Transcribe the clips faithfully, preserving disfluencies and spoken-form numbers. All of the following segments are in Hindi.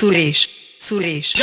सुरेश सुरेश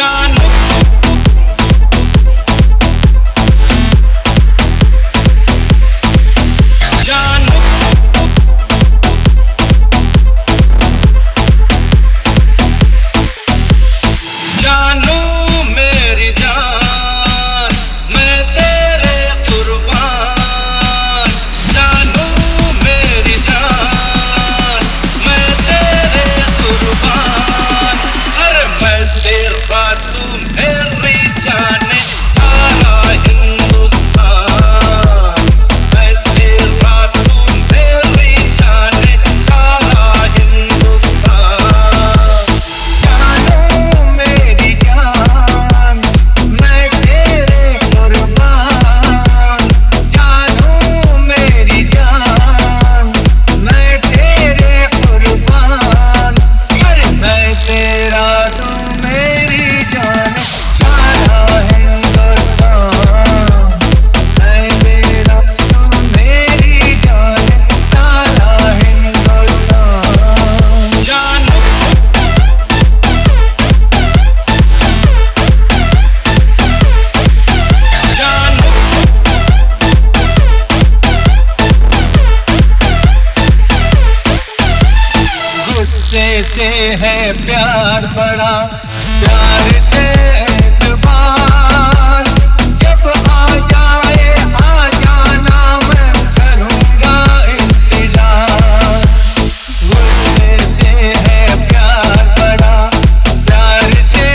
से है प्यार बड़ा प्यार से एतबार जब आ जाए आ जाना मैं करूँगा इंतजार। गुस्से से है प्यार बड़ा प्यार से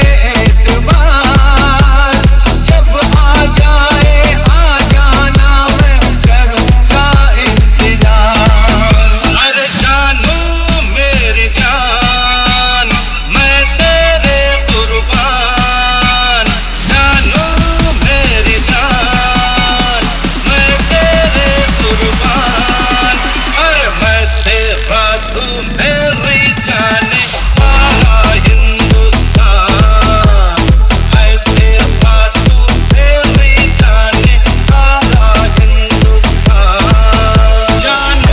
एतबार जब आ जाए आ जाना मैं करूँगा इंतजार। अरे जानू मेरी जान मैं तेरे कुर्बान, जानू मेरी जान मैं तेरे कुर्बान। अरे मैं तेरा तू मेरी जाने सारा हिंदुस्तान, मैं तेरा तू मेरी जाने सारा हिंदुस्तान। जानू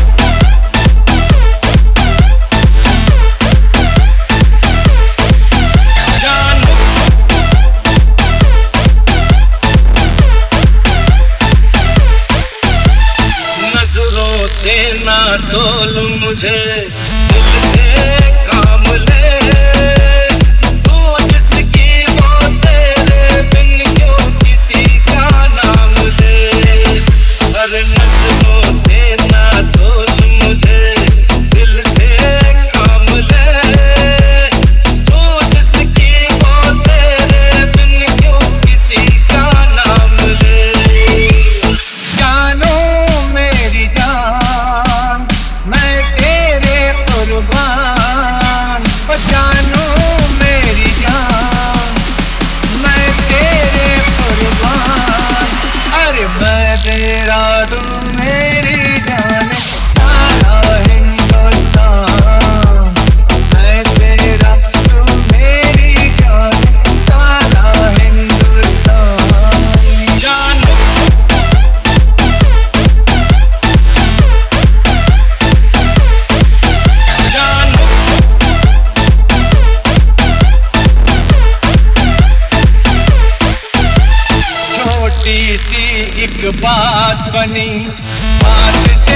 नजरों से ना तोल मुझे, दिल से काम ले तू जिसकी वो तेरे बिन क्यों किसी का नाम ले। अरे नजरों से ना तोल मुझे, दिल से काम ले तू जिसकी वो तेरे बिन क्यों किसी का नाम ले। जानो मेरी जान मैं तेरे कुर्बान, ओ जानो मेरी जान मैं तेरे कुर्बान। अरे मैं तेरा तू मेरी जान सारा हिंदुस्तान, मैं तेरा तू मेरी जान सारा हिंदुस्तान। जानो छोटी सी एक बात बनी बात से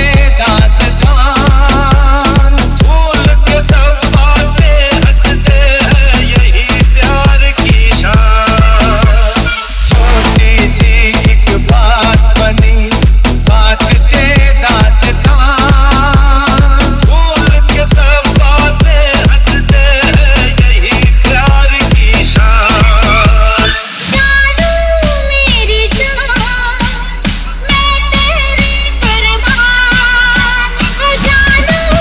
दास्तान, भूल के सब बातें हंसते हैं यही प्यार की शान। छोटी सी एक बात बनी बात से दास्तान, भूल के सब बातें हंसते हैं यही प्यार की शान। मेरी जान मैं तेरी कुर्बान, ओ जानू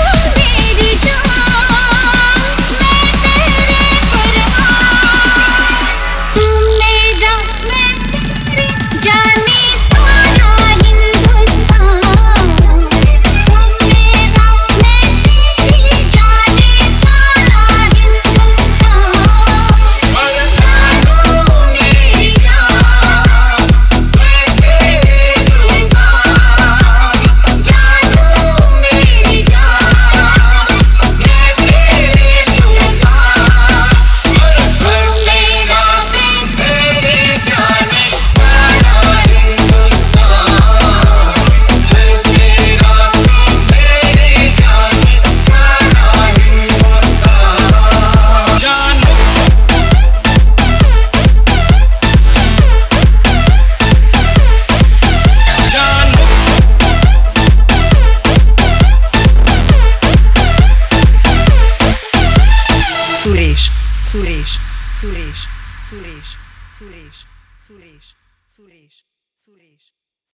सुरेश सुरेश सुरेश सुरेश